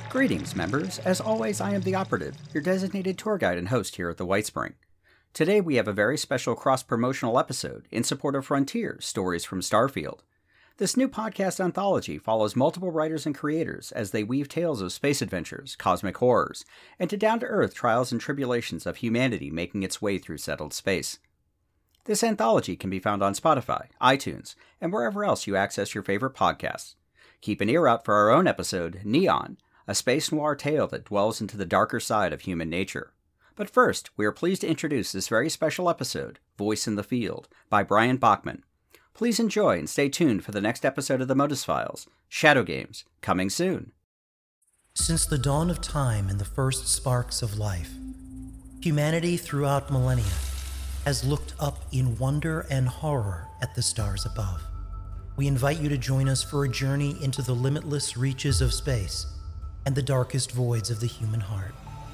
Greetings, members. As always, I am the Operative, your designated tour guide and host here at the White Spring. Today we have a very special cross-promotional episode in support of Frontiers, Stories from Starfield. This new podcast anthology follows multiple writers and creators as they weave tales of space adventures, cosmic horrors, and to down-to-earth trials and tribulations of humanity making its way through settled space. This anthology can be found on Spotify, iTunes, and wherever else you access your favorite podcasts. Keep an ear out for our own episode, Neon, a space noir tale that dwells into the darker side of human nature. But first, we are pleased to introduce this very special episode, Voice in the Field, by Brian Bachman. Please enjoy and stay tuned for the next episode of the Modus Files, Shadow Games, coming soon. Since the dawn of time and the first sparks of life, humanity throughout millennia has looked up in wonder and horror at the stars above. We invite you to join us for a journey into the limitless reaches of space and the darkest voids of the human heart.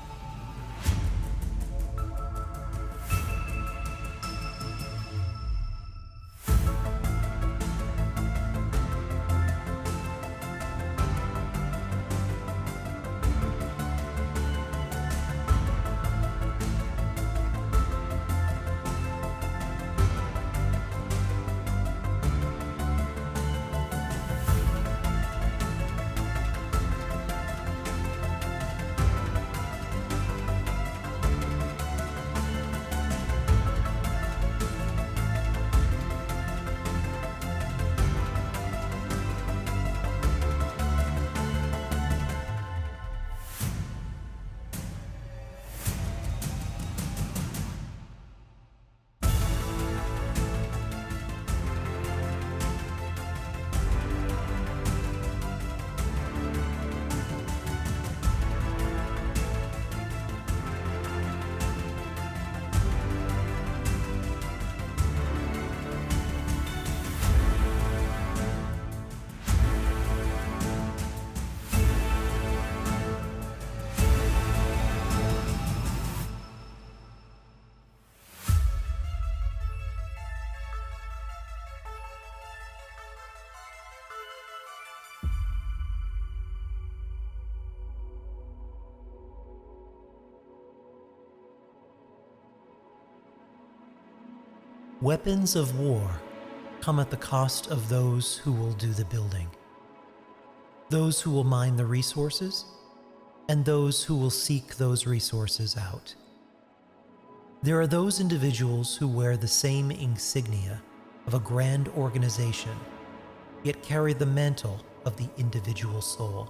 Weapons of war come at the cost of those who will do the building, those who will mine the resources, and those who will seek those resources out. There are those individuals who wear the same insignia of a grand organization, yet carry the mantle of the individual soul.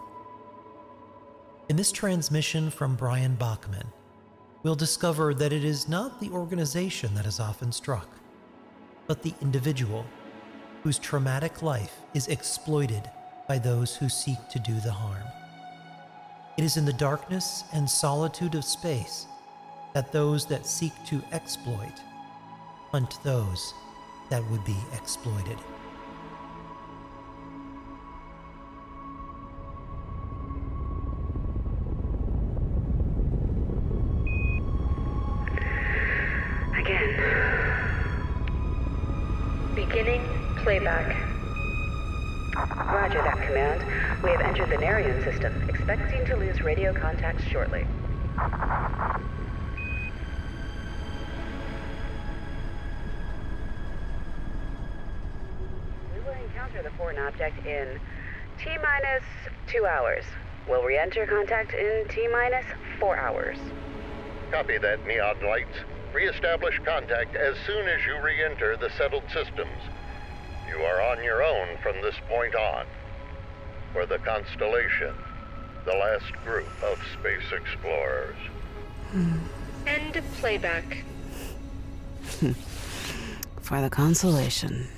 In this transmission from Brian Bachman, we'll discover that it is not the organization that is often struck, but the individual whose traumatic life is exploited by those who seek to do the harm. It is in the darkness and solitude of space that those that seek to exploit hunt those that would be exploited. Playback. Roger that, Command. We have entered the Narian system, expecting to lose radio contact shortly. We will encounter the foreign object in T-minus 2 hours. We'll re-enter contact in T-minus 4 hours. Copy that, Neon Lights. Re-establish contact as soon as you re-enter the settled systems. You are on your own from this point on. For the Constellation, the last group of space explorers. End playback. For the Constellation.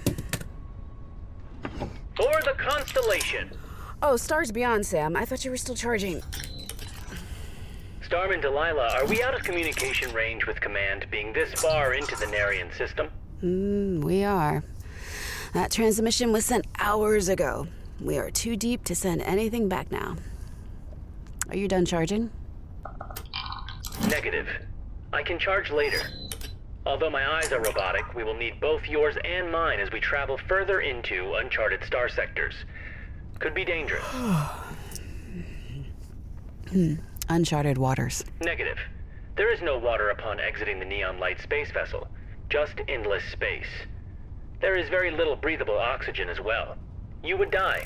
For the Constellation. Oh, stars beyond, Sam. I thought you were still charging. Starman Delilah, are we out of communication range with Command, being this far into the Narian system? We are. That transmission was sent hours ago. We are too deep to send anything back now. Are you done charging? Negative. I can charge later. Although my eyes are robotic, we will need both yours and mine as we travel further into uncharted star sectors. Could be dangerous. Uncharted waters. Negative. There is no water upon exiting the Neon Light space vessel. Just endless space. There is very little breathable oxygen as well. You would die.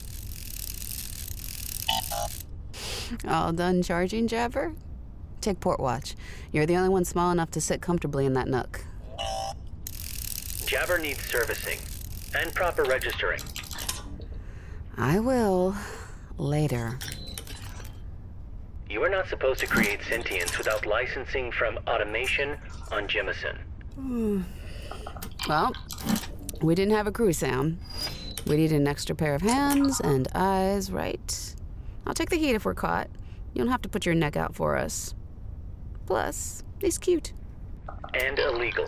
All done charging, Jabber? Take port watch. You're the only one small enough to sit comfortably in that nook. Jabber needs servicing and proper registering. I will. Later. You are not supposed to create sentience without licensing from Automation on Jemison. Well, we didn't have a crew, Sam. We need an extra pair of hands and eyes, right? I'll take the heat if we're caught. You don't have to put your neck out for us. Plus, he's cute. And illegal.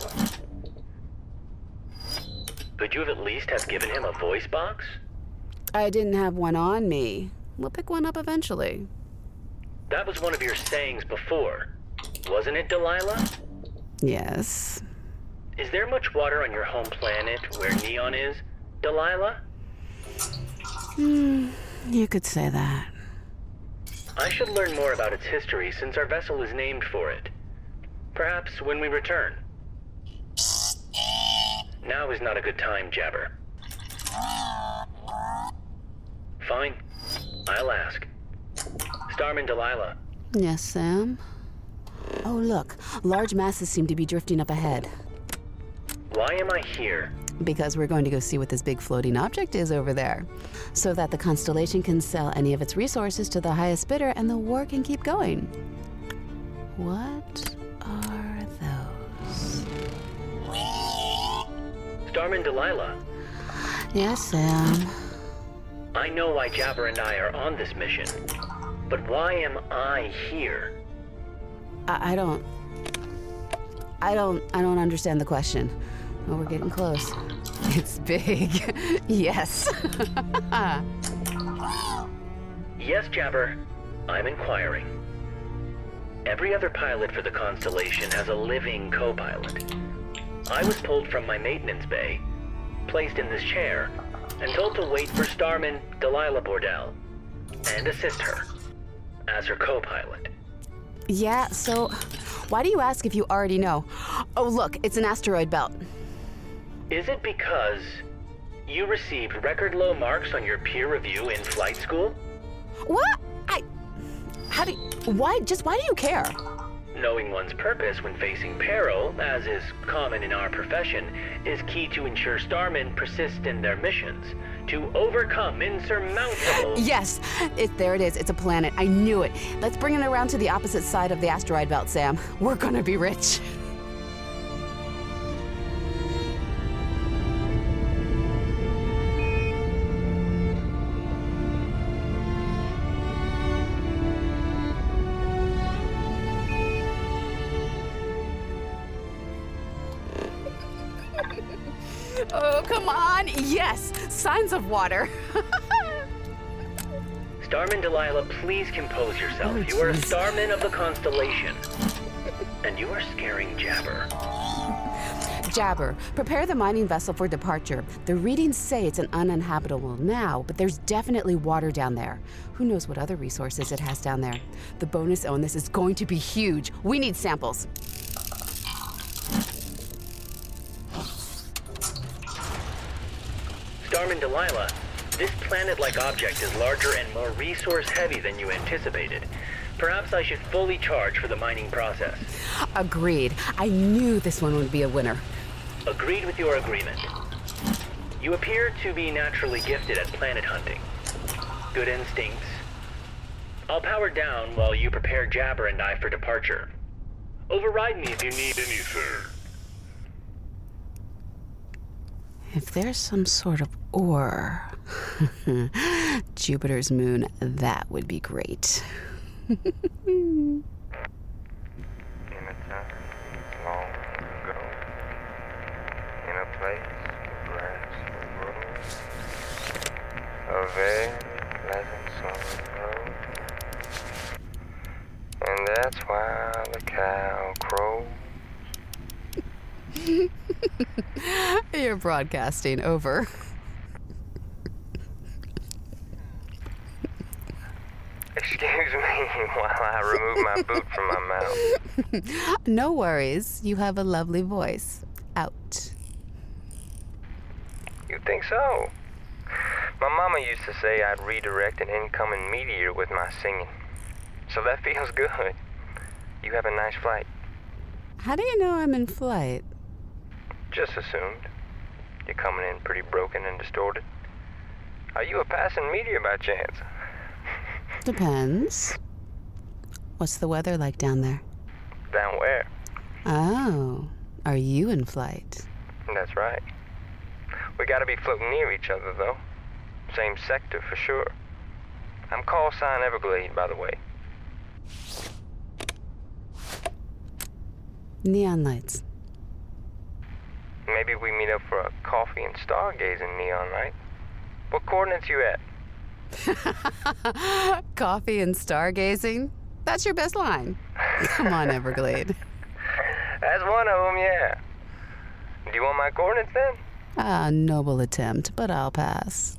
Could you have at least have given him a voice box? I didn't have one on me. We'll pick one up eventually. That was one of your sayings before. Wasn't it, Delilah? Yes. Is there much water on your home planet where Neon is, Delilah? You could say that. I should learn more about its history since our vessel is named for it. Perhaps when we return. Now is not a good time, Jabber. Fine. I'll ask. Starman Delilah. Yes, Sam? Oh, look. Large masses seem to be drifting up ahead. Why am I here? Because we're going to go see what this big floating object is over there, so that the Constellation can sell any of its resources to the highest bidder and the war can keep going. What are those? Starman Delilah. Yes, Sam. I know why Jabber and I are on this mission, but why am I here? I don't understand the question. Oh, we're getting close. It's big. Yes. Yes, Jabber. I'm inquiring. Every other pilot for the Constellation has a living co-pilot. I was pulled from my maintenance bay, placed in this chair, and told to wait for Starman Delilah Bordell and assist her as her co-pilot. Yeah, so why do you ask if you already know? Oh, look, it's an asteroid belt. Is it because you received record low marks on your peer review in flight school? What? Why do you care? Knowing one's purpose when facing peril, as is common in our profession, is key to ensure starmen persist in their missions, to overcome insurmountable... Yes, there it is. It's a planet. I knew it. Let's bring it around to the opposite side of the asteroid belt, Sam. We're gonna be rich. Oh, come on. Yes, signs of water. Starman Delilah, please compose yourself. Oh, you are a geez. starman of the Constellation. And you are scaring Jabber. Jabber, prepare the mining vessel for departure. The readings say it's an uninhabitable now, but there's definitely water down there. Who knows what other resources it has down there? The bonus on this is going to be huge. We need samples. Starman Delilah, this planet-like object is larger and more resource-heavy than you anticipated. Perhaps I should fully charge for the mining process. Agreed. I knew this one would be a winner. Agreed with your agreement. You appear to be naturally gifted at planet hunting. Good instincts. I'll power down while you prepare Jabber and I for departure. Override me if you need any, sir. If there's some sort of ore, Jupiter's moon, that would be great. In a time long ago, in a place where grass would grow, a very pleasant summer road, and that's why the cow crows. You're broadcasting over. Excuse me I removed my boot from my mouth. No worries. You have a lovely voice. Out. You think so? My mama used to say I'd redirect an incoming meteor with my singing. So that feels good. You have a nice flight. How do you know I'm in flight? Just assumed. You're coming in pretty broken and distorted. Are you a passing meteor by chance? Depends. What's the weather like down there? Down where? Oh, are you in flight? That's right. We gotta be floating near each other, though. Same sector for sure. I'm call sign Everglade, by the way. Neon lights. Maybe we meet up for a coffee and stargazing neon light. What coordinates you at? Coffee and stargazing? That's your best line. Come on, Everglade. That's one of them, yeah. Do you want my coordinates then? Ah, noble attempt, but I'll pass.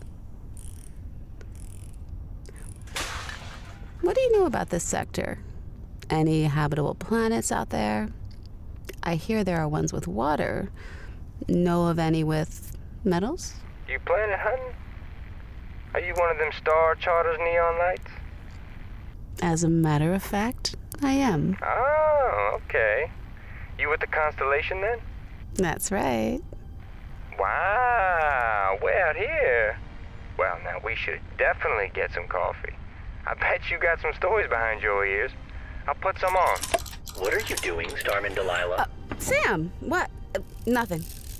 What do you know about this sector? Any habitable planets out there? I hear there are ones with water. Know of any with metals? You planet hunting? Are you one of them Star Charters neon lights? As a matter of fact, I am. Oh, okay. You with the constellation then? That's right. Wow, way out here. Well, now we should definitely get some coffee. I bet you got some stories behind your ears. I'll put some on. What are you doing, Starman Delilah? Sam, what? Nothing.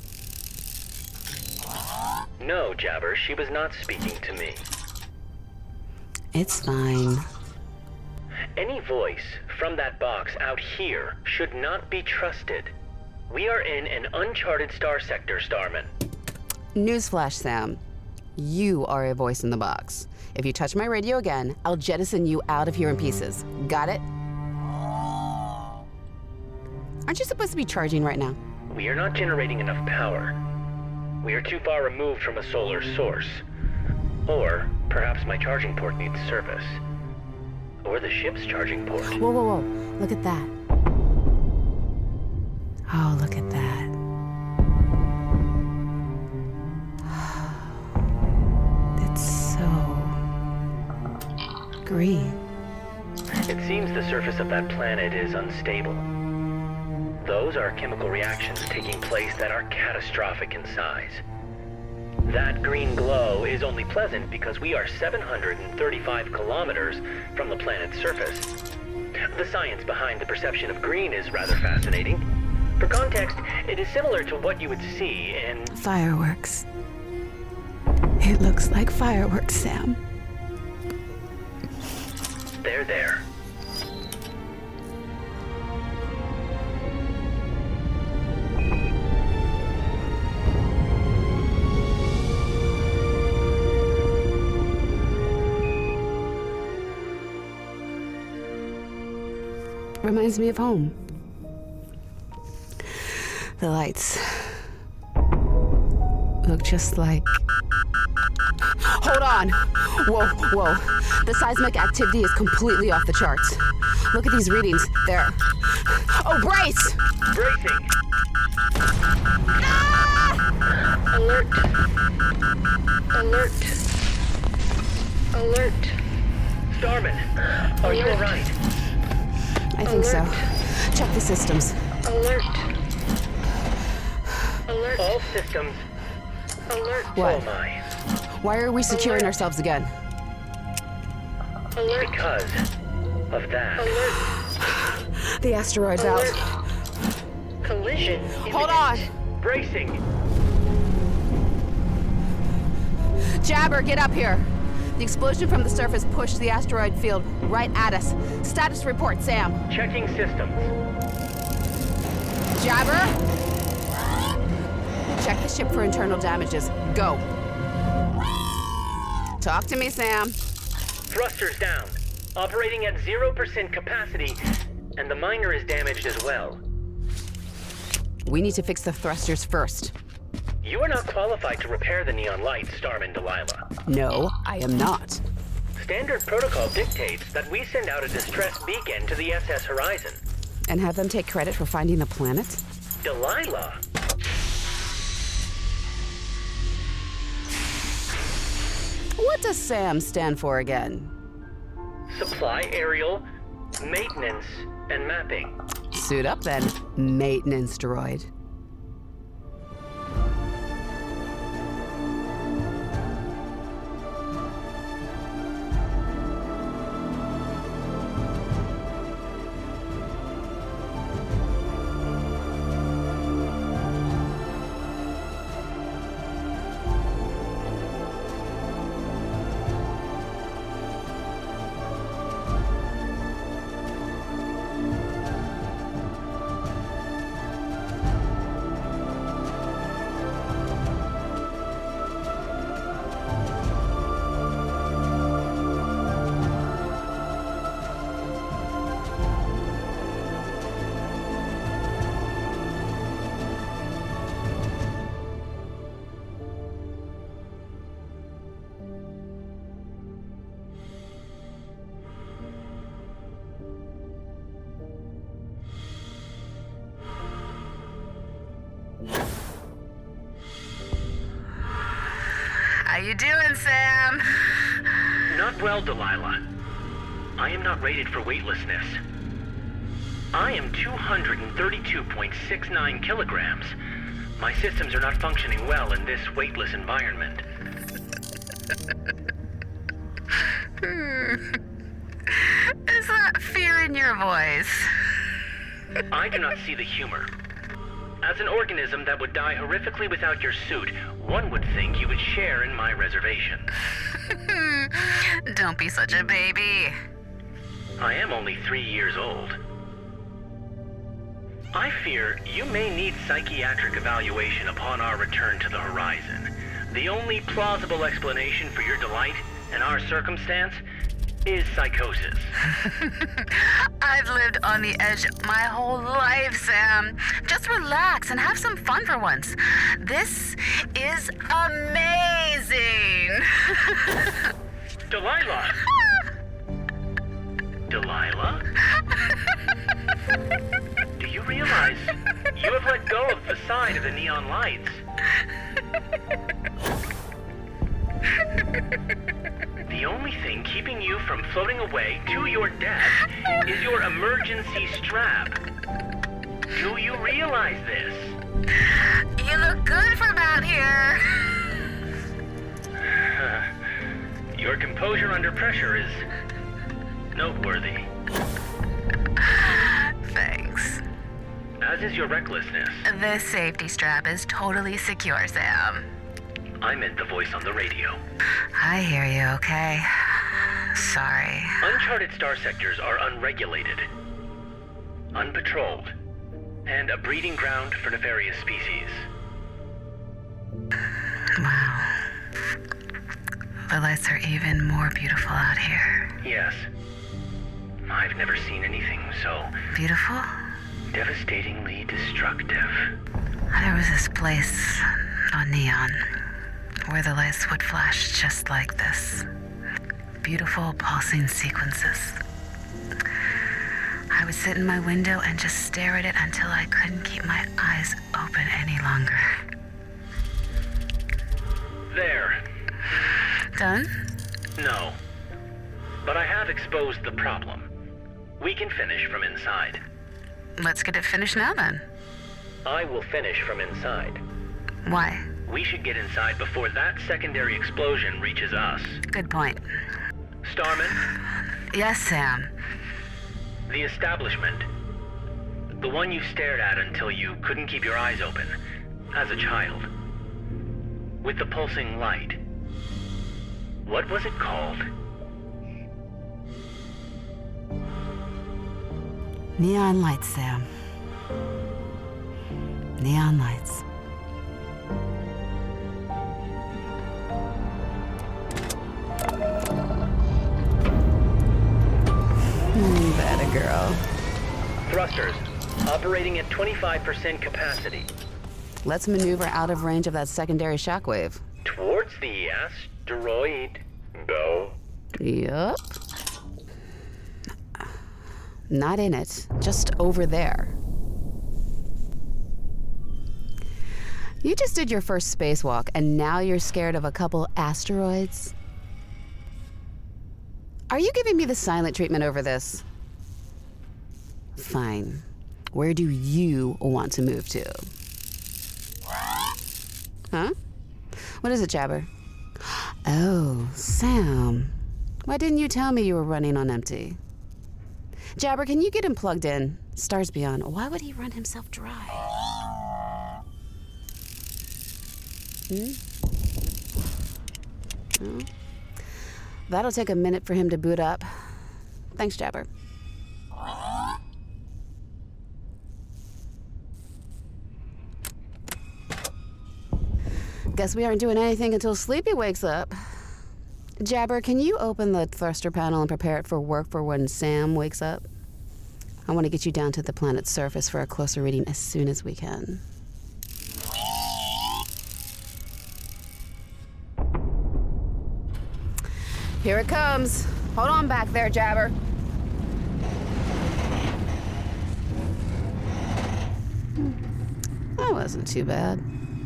No, Jabber, she was not speaking to me. It's fine. Any voice from that box out here should not be trusted. We are in an uncharted star sector, Starman. Newsflash, Sam. You are a voice in the box. If you touch my radio again, I'll jettison you out of here in pieces. Got it? Aren't you supposed to be charging right now? We are not generating enough power. We are too far removed from a solar source. Or perhaps my charging port needs service. Or the ship's charging port. Whoa, whoa, whoa. Look at that. Oh, look at that. It's so green. It seems the surface of that planet is unstable. Those are chemical reactions taking place that are catastrophic in size. That green glow is only pleasant because we are 735 kilometers from the planet's surface. The science behind the perception of green is rather fascinating. For context, it is similar to what you would see in... Fireworks. It looks like fireworks, Sam. There. Reminds me of home. The lights look just like... Hold on! Whoa. The seismic activity is completely off the charts. Look at these readings. They're... Oh, brace! Bracing! Ah! Alert. Starman, are you alright? I think so. Check the systems. Alert. All systems. What? Oh my. Why are we securing ourselves again? Because of that. The asteroid belt. Collision. Hold on! Bracing! Jabber, get up here! The explosion from the surface pushed the asteroid field right at us. Status report, Sam. Checking systems. Jabber? Check the ship for internal damages. Go. Talk to me, Sam. Thrusters down. Operating at 0% capacity, and the miner is damaged as well. We need to fix the thrusters first. You are not qualified to repair the neon lights, Starman Delilah. No, I am not. Standard protocol dictates that we send out a distress beacon to the SS Horizon. And have them take credit for finding the planet? Delilah? What does SAM stand for again? Supply, aerial, maintenance, and mapping. Suit up then, maintenance droid. How you doing, Sam? Not well, Delilah. I am not rated for weightlessness. I am 232.69 kilograms. My systems are not functioning well in this weightless environment. Is that fear in your voice? I do not see the humor. As an organism that would die horrifically without your suit, one would think you would share in my reservation. Don't be such a baby. I am only 3 years old. I fear you may need psychiatric evaluation upon our return to the horizon. The only plausible explanation for your delight in our circumstance is psychosis. I've lived on the edge my whole life, Sam. Just relax and have some fun for once. This is amazing. Delilah! Delilah? Do you realize you have let go of the side of the neon lights? The only thing keeping you from floating away to your death is your emergency strap. Do you realize this? You look good from out here. Your composure under pressure is noteworthy. Thanks. As is your recklessness. This safety strap is totally secure, Sam. I meant the voice on the radio. I hear you, okay? Sorry. Uncharted star sectors are unregulated, unpatrolled, and a breeding ground for nefarious species. Wow. The lights are even more beautiful out here. Yes. I've never seen anything so Beautiful? devastatingly destructive. There was this place on Neon where the lights would flash just like this. Beautiful pulsing sequences. I would sit in my window and just stare at it until I couldn't keep my eyes open any longer. There. Done? No. But I have exposed the problem. We can finish from inside. Let's get it finished now then. I will finish from inside. Why? We should get inside before that secondary explosion reaches us. Good point. Starman, Yes, Sam. the establishment. The one you stared at until you couldn't keep your eyes open, as a child. With the pulsing light. What was it called? Neon lights, Sam. Neon lights. That a girl. Thrusters, operating at 25% capacity. Let's maneuver out of range of that secondary shockwave. Towards the asteroid belt. Yup. Not in it, just over there. You just did your first spacewalk, and now you're scared of a couple asteroids? Are you giving me the silent treatment over this? Fine. Where do you want to move to? Huh? What is it, Jabber? Oh, Sam. Why didn't you tell me you were running on empty? Jabber, can you get him plugged in? Stars beyond. Why would he run himself dry? Oh. That'll take a minute for him to boot up. Thanks, Jabber. Guess we aren't doing anything until Sleepy wakes up. Jabber, can you open the thruster panel and prepare it for work for when Sam wakes up? I want to get you down to the planet's surface for a closer reading as soon as we can. Here it comes. Hold on back there, Jabber. That wasn't too bad.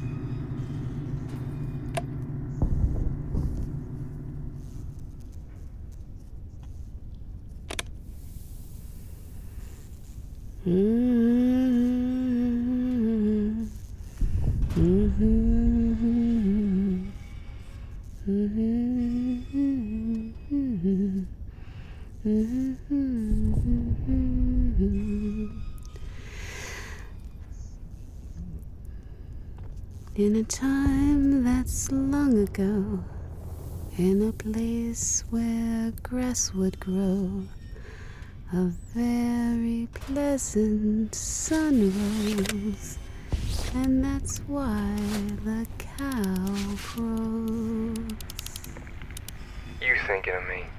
In a time that's long ago, in a place where grass would grow, a very pleasant sun rose, and that's why the cow crows. You thinking of me?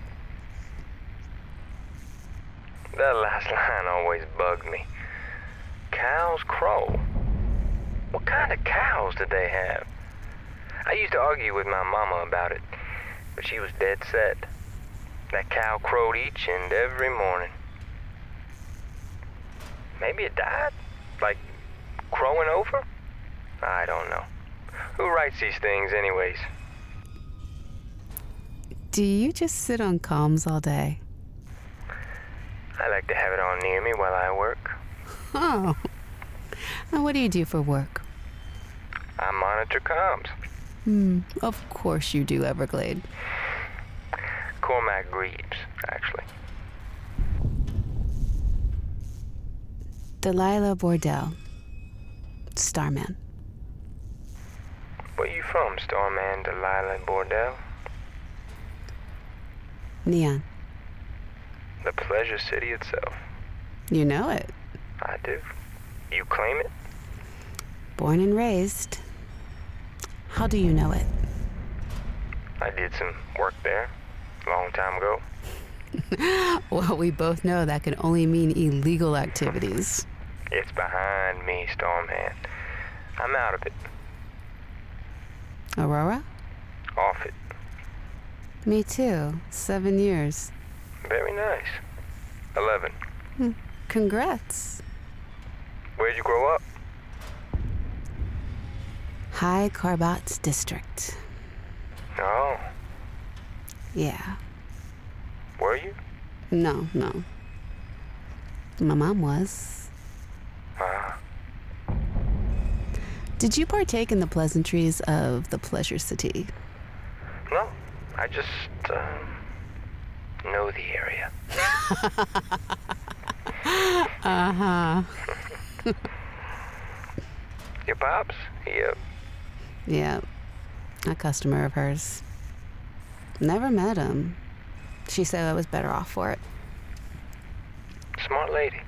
That last line always bugged me. Cows crow? What kind of cows did they have? I used to argue with my mama about it, but she was dead set. That cow crowed each and every morning. Maybe it died? Like, crowing over? I don't know. Who writes these things anyways? Do you just sit on comms all day? I like to have it on near me while I work. Oh. And what do you do for work? I monitor comms. Of course you do, Everglade. Cormac Greaves, actually. Delilah Bordell. Starman. Where you from, Starman Delilah Bordell? Neon. The Pleasure City itself. You know it. I do. You claim it? Born and raised. How do you know it? I did some work there a long time ago. Well, we both know that can only mean illegal activities. It's behind me, Stormhand. I'm out of it. Aurora? Off it. Me too. 7 years. Very nice. 11. Congrats. Where'd you grow up? High Carbats District. Oh. Yeah. Were you? No. My mom was. Did you partake in the pleasantries of the Pleasure City? No. I just, know the area. Uh-huh. Your pops? Yeah. A customer of hers. Never met him. She said I was better off for it. Smart lady.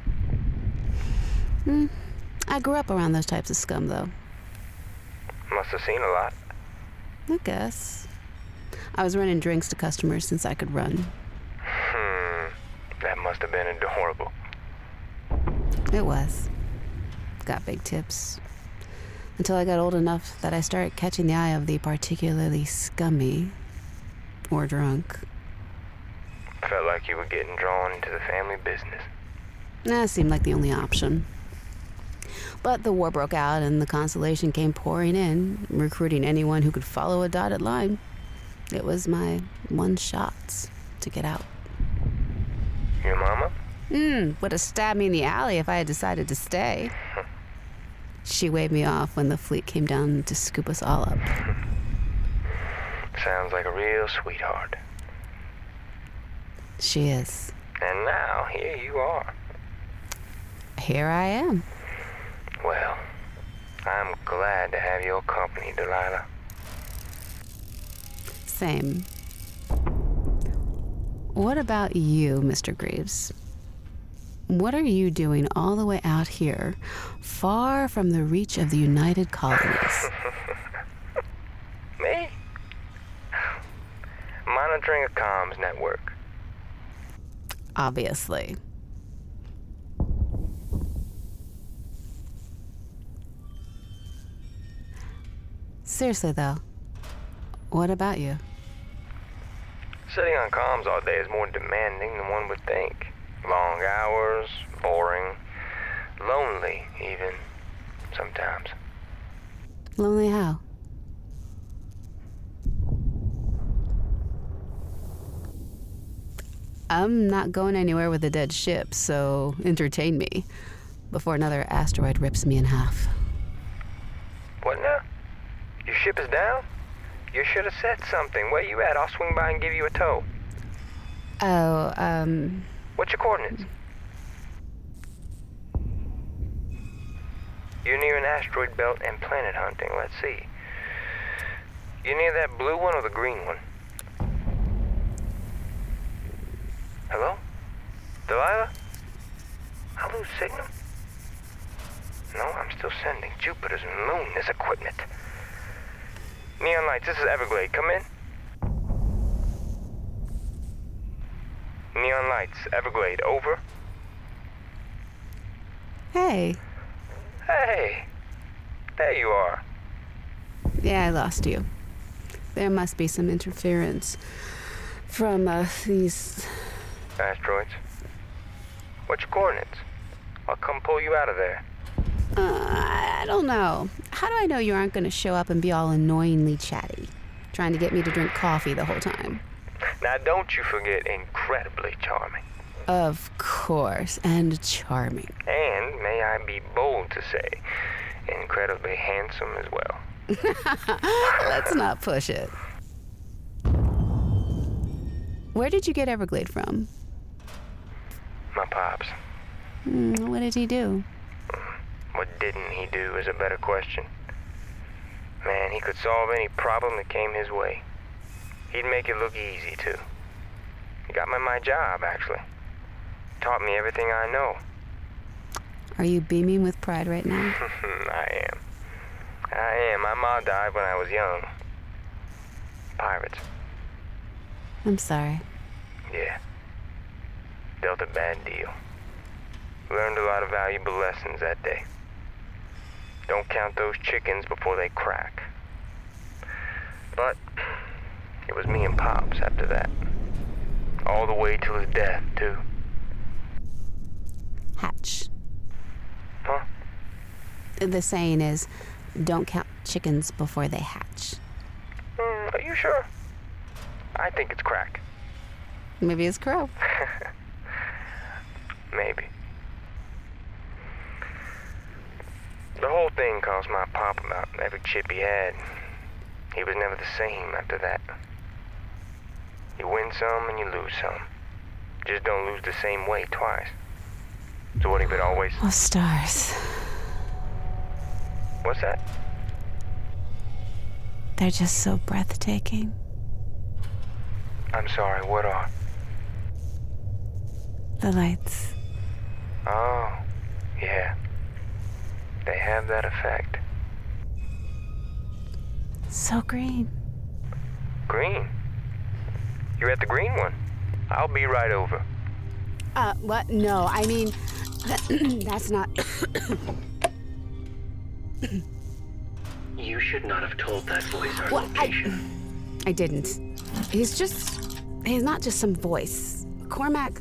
I grew up around those types of scum, though. Must have seen a lot. I guess. I was running drinks to customers since I could run. That must have been adorable. It was. Got big tips. Until I got old enough that I started catching the eye of the particularly scummy or drunk. Felt like you were getting drawn into the family business. That seemed like the only option. But the war broke out and the Constellation came pouring in, recruiting anyone who could follow a dotted line. It was my one shot to get out. Your mama? Would have stabbed me in the alley if I had decided to stay. She waved me off when the fleet came down to scoop us all up. Sounds like a real sweetheart. She is. And now, here you are. Here I am. Well, I'm glad to have your company, Delilah. Same. What about you, Mr. Greaves? What are you doing all the way out here, far from the reach of the United Colonies? Me? Monitoring a comms network. Obviously. Seriously, though, what about you? Sitting on comms all day is more demanding than one would think. Long hours, boring, lonely even, sometimes. Lonely how? I'm not going anywhere with a dead ship, so entertain me before another asteroid rips me in half. What now? Your ship is down? You should have said something. Where you at? I'll swing by and give you a tow. Oh, What's your coordinates? You're near an asteroid belt and planet hunting. Let's see. You near that blue one or the green one? Hello? Delilah? I lose signal? No, I'm still sending. Jupiter's moon is equipment. Neon Lights, this is Everglade. Come in. Neon Lights, Everglade, over. hey. Hey, there you are. Yeah, I lost you. There must be some interference from, these... Asteroids. What's your coordinates? I'll come pull you out of there. I don't know. How do I know you aren't going to show up and be all annoyingly chatty, trying to get me to drink coffee the whole time? Now, don't you forget incredibly charming. Of course, and charming. And, may I be bold to say, incredibly handsome as well. Let's not push it. Where did you get Everglade from? My pops. What did he do? What didn't he do is a better question. Man, he could solve any problem that came his way. He'd make it look easy, too. He got me my job, actually. Taught me everything I know. Are you beaming with pride right now? I am. My mom died when I was young. Pirates. I'm sorry. Yeah. Dealt a bad deal. Learned a lot of valuable lessons that day. Don't count those chickens before they crack. But it was me and Pops after that. All the way till his death, too. Hatch. Huh? The saying is, don't count chickens before they hatch. Are you sure? I think it's crack. Maybe it's crow. Maybe. The whole thing cost my pop about every chip he had. He was never the same after that. You win some and you lose some. Just don't lose the same way twice. So what he would always... Oh, stars. What's that? They're just so breathtaking. I'm sorry, what are? The lights. Oh, yeah. They have that effect. So green. Green? You're at the green one. I'll be right over. What? No, I mean, that's not... You should not have told that voice our Well, location. I didn't. He's not just some voice. Cormac...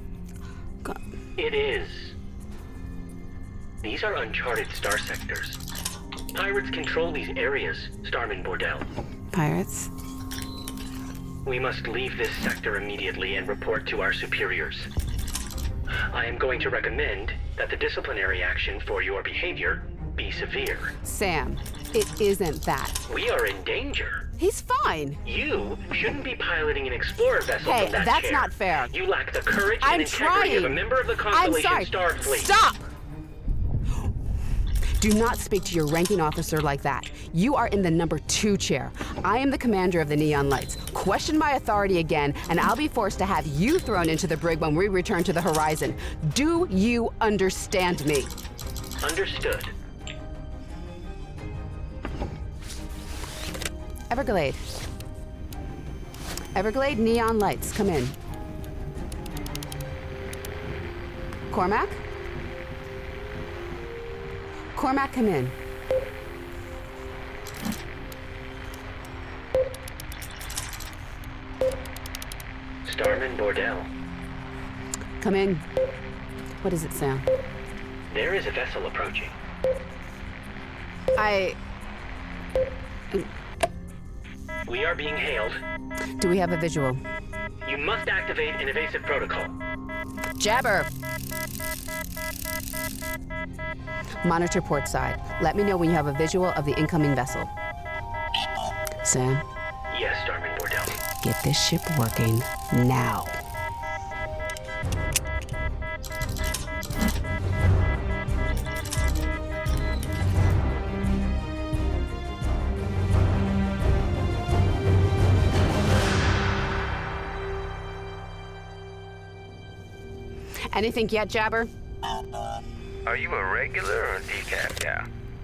It is. These are uncharted star sectors. Pirates control these areas, Starman Bordell. Pirates? We must leave this sector immediately and report to our superiors. I am going to recommend that the disciplinary action for your behavior be severe. Sam, it isn't that. We are in danger. He's fine. You shouldn't be piloting an explorer vessel Hey, from that that's chair. not fair. You lack the courage I'm and integrity of a trying. member of the I'm Constellation sorry. Starfleet. Stop! Do not speak to your ranking officer like that. You are in the number 2 chair. I am the commander of the Neon Lights. Question my authority again, and I'll be forced to have you thrown into the brig when we return to the horizon. Do you understand me? Understood. Everglade. Everglade Neon Lights, come in. Cormac? Cormac, come in. Starman Bordell. Come in. What is it, Sam? There is a vessel approaching. We are being hailed. Do we have a visual? You must activate an evasive protocol. Jabber! Monitor port side. Let me know when you have a visual of the incoming vessel. Sam, Yes, Starman Bordell. get this ship working now. Anything yet, Jabber? Are you a regular or a decaf guy?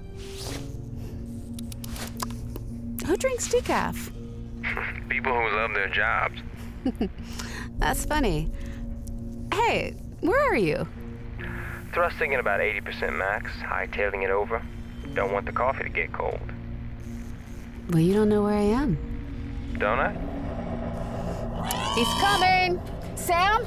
Who drinks decaf? People who love their jobs. That's funny. Hey, where are you? Thrusting at about 80% max, hightailing it over. Don't want the coffee to get cold. Well, you don't know where I am. Don't I? He's coming! Sam?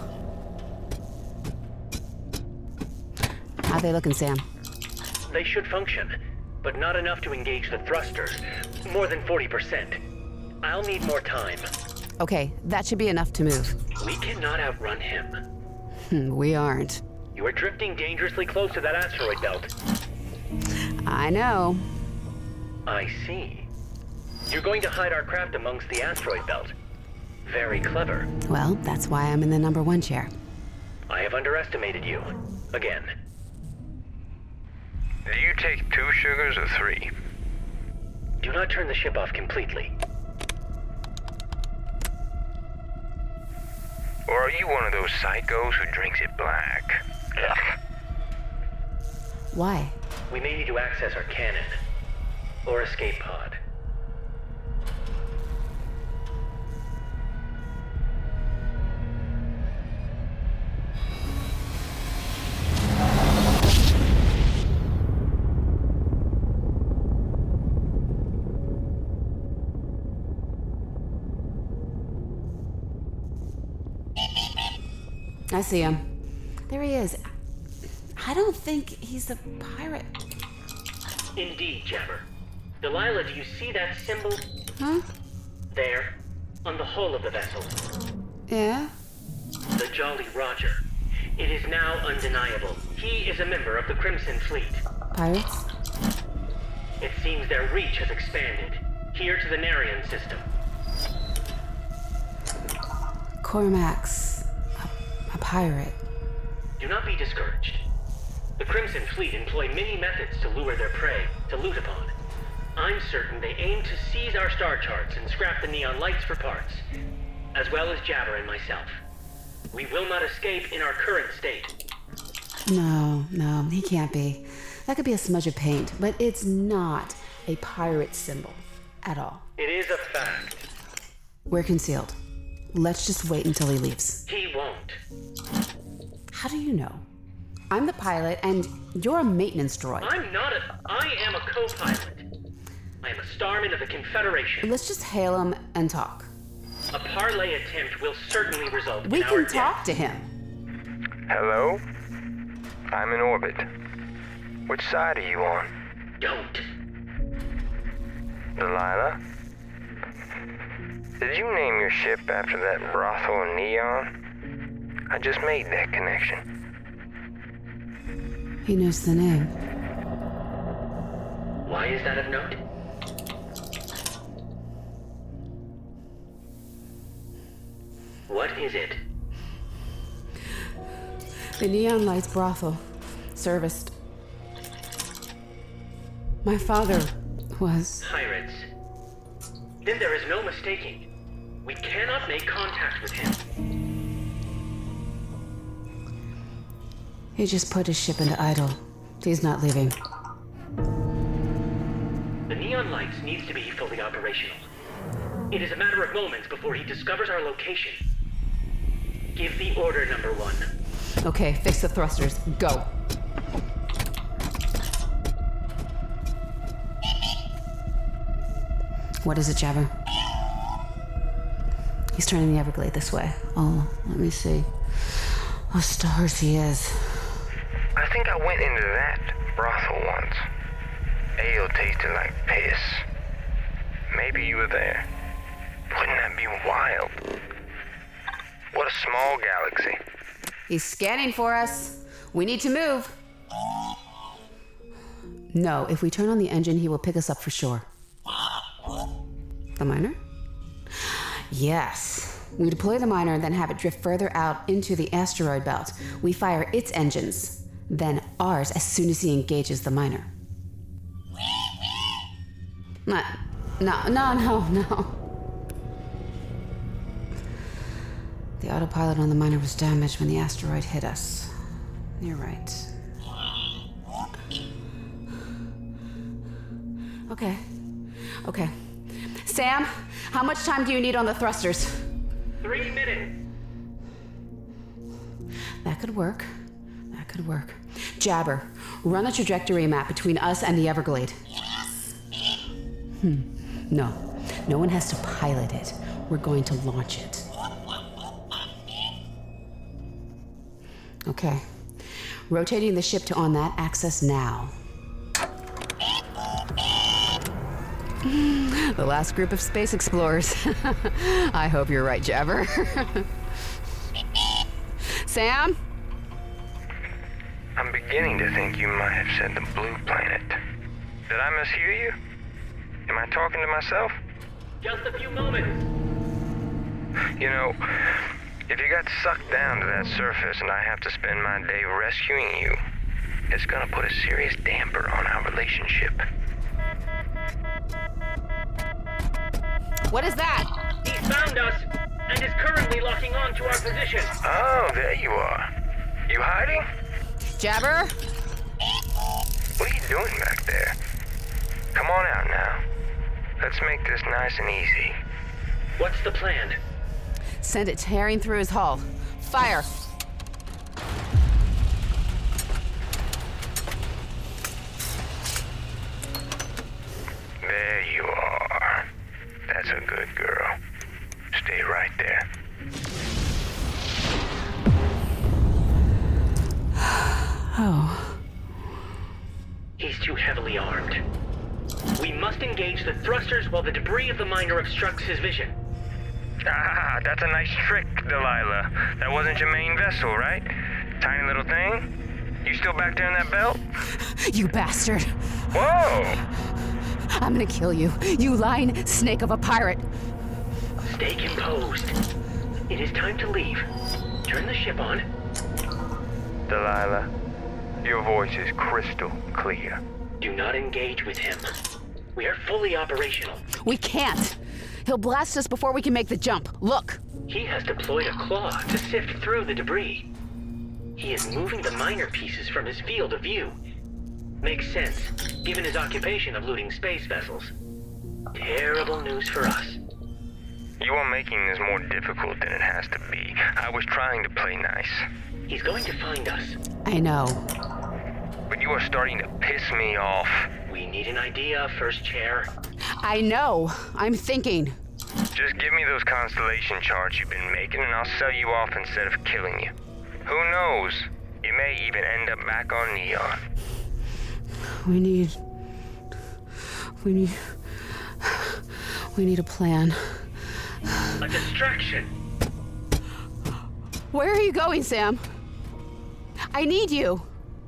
How they looking, Sam? They should function, but not enough to engage the thrusters. More than 40%. I'll need more time. Okay, that should be enough to move. We cannot outrun him. We aren't. You are drifting dangerously close to that asteroid belt. I know. I see. You're going to hide our craft amongst the asteroid belt. Very clever. Well, that's why I'm in the number 1 chair. I have underestimated you. Again. Do you take 2 sugars or 3? Do not turn the ship off completely. Or are you one of those psychos who drinks it black? Ugh. Why? We may need to access our cannon. Or escape pod. I see him. There he is. I don't think he's a pirate. Indeed, Jabber. Delilah, do you see that symbol? Huh? There, on the hull of the vessel. Yeah? The Jolly Roger. It is now undeniable. He is a member of the Crimson Fleet. Pirates? It seems their reach has expanded. Here to the Narian system. Cormac's a pirate. Do not be discouraged. The Crimson Fleet employ many methods to lure their prey, to loot upon. I'm certain they aim to seize our star charts and scrap the neon lights for parts, as well as Jabber and myself. We will not escape in our current state. No, he can't be. That could be a smudge of paint, but it's not a pirate symbol at all. It is a fact. We're concealed. Let's just wait until he leaves. He won't. How do you know? I'm the pilot, and you're a maintenance droid. I am a co-pilot. I am a starman of the Confederation. Let's just hail him and talk. A parlay attempt will certainly result We in our can talk to him. Hello? I'm in orbit. Which side are you on? Don't. Delilah? Did you name your ship after that brothel in Neon? I just made that connection. He knows the name. Why is that of note? What is it? The Neon Lights brothel. Serviced. My father was... Pirates. Then there is no mistaking. We cannot make contact with him. He just put his ship into idle. He's not leaving. The Neon Lights needs to be fully operational. It is a matter of moments before he discovers our location. Give the order, number 1. Okay, fix the thrusters. Go. What is it, Jabber? He's turning the Everglade this way. Oh, let me see. Oh, stars he is. I think I went into that brothel once. Ale tasted like piss. Maybe you were there. Wouldn't that be wild? What a small galaxy. He's scanning for us. We need to move. No, if we turn on the engine, he will pick us up for sure. The miner? Yes. We deploy the miner and then have it drift further out into the asteroid belt. We fire its engines, then ours as soon as he engages the miner. No. The autopilot on the miner was damaged when the asteroid hit us. You're right. Okay. Sam, how much time do you need on the thrusters? 3 minutes. That could work. Jabber, run a trajectory map between us and the Everglade. No one has to pilot it. We're going to launch it. Okay. Rotating the ship to on that axis now. The last group of space explorers. I hope you're right, Jabber. Sam? I'm beginning to think you might have said the blue planet. Did I mishear you? Am I talking to myself? Just a few moments. You know, if you got sucked down to that surface and I have to spend my day rescuing you, it's gonna put a serious damper on our relationship. What is that? He's found us and is currently locking on to our position. Oh, there you are. You hiding? Jabber? What are you doing back there? Come on out now. Let's make this nice and easy. What's the plan? Send it tearing through his hull. Fire! There you are. That's a good girl. Stay right there. Oh. He's too heavily armed. We must engage the thrusters while the debris of the miner obstructs his vision. Ah, that's a nice trick, Delilah. That wasn't your main vessel, right? Tiny little thing? You still back there in that belt? You bastard! Whoa! I'm gonna kill you, you lying snake of a pirate! Stay composed. It is time to leave. Turn the ship on. Delilah, your voice is crystal clear. Do not engage with him. We are fully operational. We can't! He'll blast us before we can make the jump. Look! He has deployed a claw to sift through the debris. He is moving the miner pieces from his field of view. Makes sense, given his occupation of looting space vessels. Terrible news for us. You are making this more difficult than it has to be. I was trying to play nice. He's going to find us. I know. But you are starting to piss me off. We need an idea, First Chair. I know. I'm thinking. Just give me those constellation charts you've been making and I'll sell you off instead of killing you. Who knows? You may even end up back on Neon. We need a plan. A distraction. Where are you going, Sam? I need you.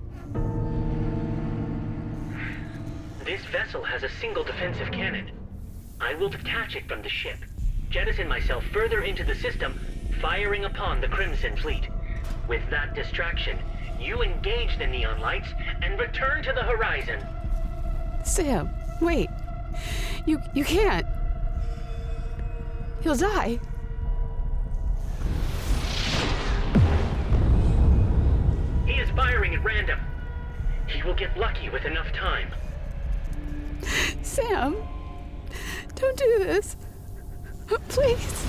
This vessel has a single defensive cannon. I will detach it from the ship, jettison myself further into the system, firing upon the Crimson Fleet. With that distraction, you engage the neon lights and return to the horizon. Sam, wait. You can't. He'll die. He is firing at random. He will get lucky with enough time. Sam, don't do this. Please.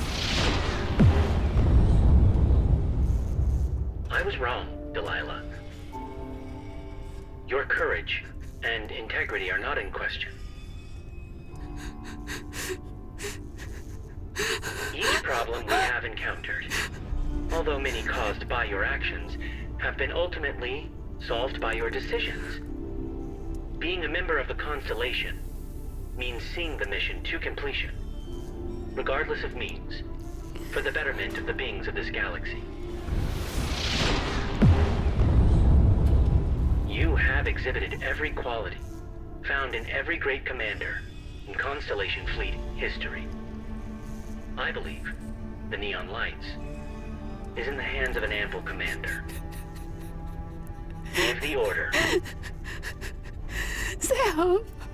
I was wrong, Delilah. Your courage and integrity are not in question. Each problem we have encountered, although many caused by your actions, have been ultimately solved by your decisions. Being a member of the Constellation means seeing the mission to completion, regardless of means, for the betterment of the beings of this galaxy. You have exhibited every quality found in every great commander in Constellation Fleet history. I believe the Neon Lights is in the hands of an ample commander. Give the order. Sam!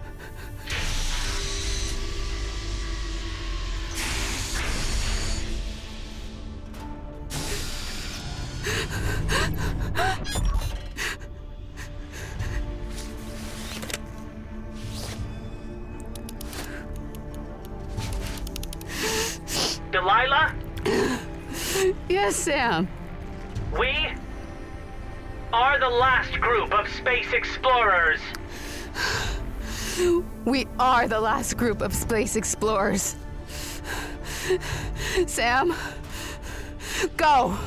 Delilah? Yes, Sam. We are the last group of space explorers. We are the last group of space explorers. Sam, go!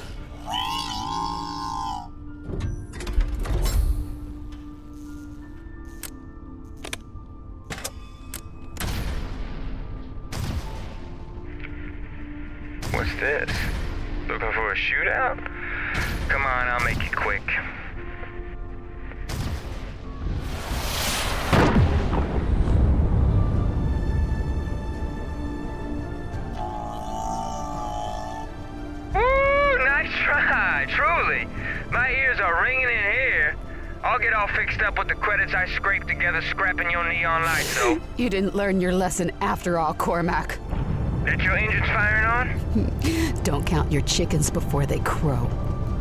What's this? Looking for a shootout? Come on, I'll make it quick. Ooh, nice try, truly. My ears are ringing in here. I'll get all fixed up with the credits I scraped together scrapping your neon lights, though. You didn't learn your lesson after all, Cormac. That your engine's firing on? Don't count your chickens before they crow.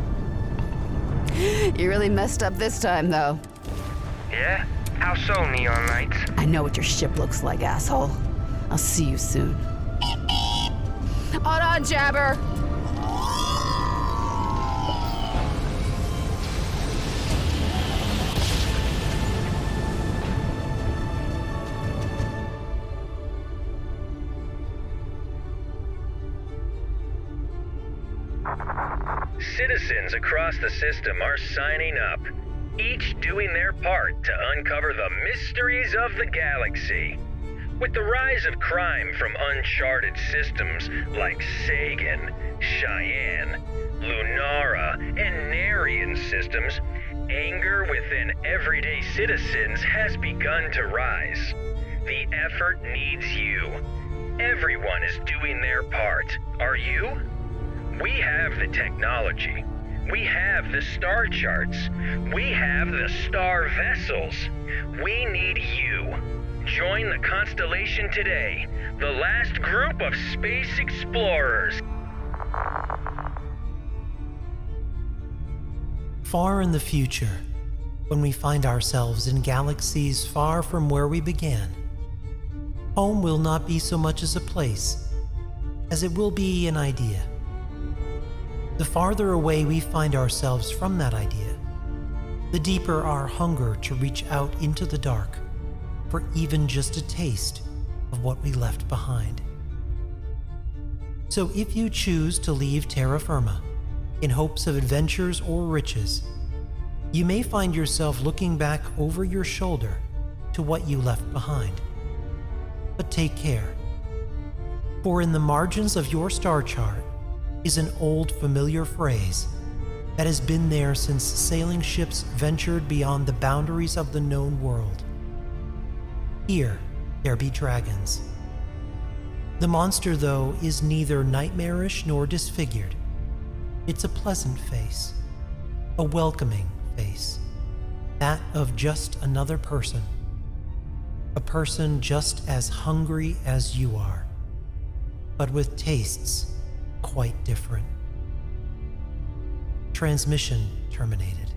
You really messed up this time, though. Yeah? How so, neon lights? I know what your ship looks like, asshole. I'll see you soon. Hold on, Jabber! Citizens across the system are signing up, each doing their part to uncover the mysteries of the galaxy. With the rise of crime from uncharted systems like Sagan, Cheyenne, Lunara, and Narian systems, anger within everyday citizens has begun to rise. The effort needs you. Everyone is doing their part. Are you? We have the technology. We have the star charts. We have the star vessels. We need you. Join the Constellation today, the last group of space explorers. Far in the future, when we find ourselves in galaxies far from where we began, home will not be so much as a place as it will be an idea. The farther away we find ourselves from that idea, the deeper our hunger to reach out into the dark for even just a taste of what we left behind. So if you choose to leave terra firma in hopes of adventures or riches, you may find yourself looking back over your shoulder to what you left behind. But take care, for in the margins of your star chart is an old familiar phrase that has been there since sailing ships ventured beyond the boundaries of the known world. Here there be dragons. The monster, though, is neither nightmarish nor disfigured. It's a pleasant face, a welcoming face, that of just another person, a person just as hungry as you are, but with tastes quite different. Transmission terminated.